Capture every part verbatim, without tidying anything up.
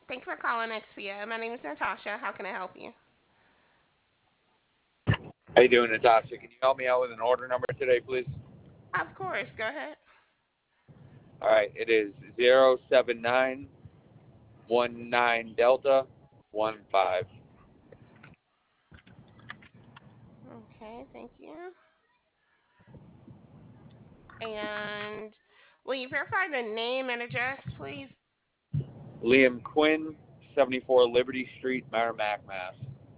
Thanks for calling X P O. My name is Natasha. How can I help you? How you doing, Natasha? Can you help me out with an order number today, please? Of course. Go ahead. All right, it is zero seven nine one nine Delta one five. Okay. Thank you. And will you verify the name and address, please? Liam Quinn, seventy-four Liberty Street, Merrimack, Mass.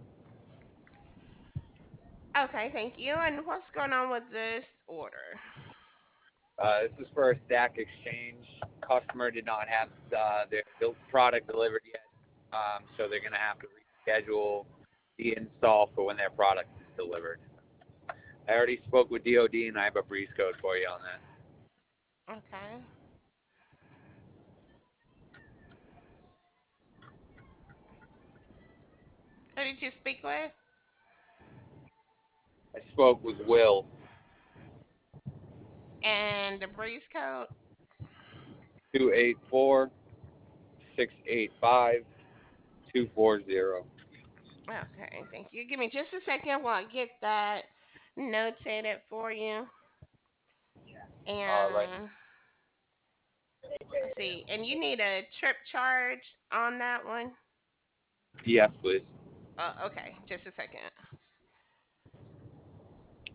Okay. Thank you. And what's going on with this order? Uh, this is for a stack exchange. Customer did not have uh, their product delivered yet, um, so they're going to have to reschedule the install for when their product is delivered. I already spoke with D O D, and I have a breeze code for you on that. Okay. Who did you speak with? I spoke with Will. And the breeze code? Two eight four six eight five two four zero. Okay. Thank you. Give me just a second while I get that notated for you. All right. And let's see. And you need a trip charge on that one? Yes, please. Uh, okay. Just a second.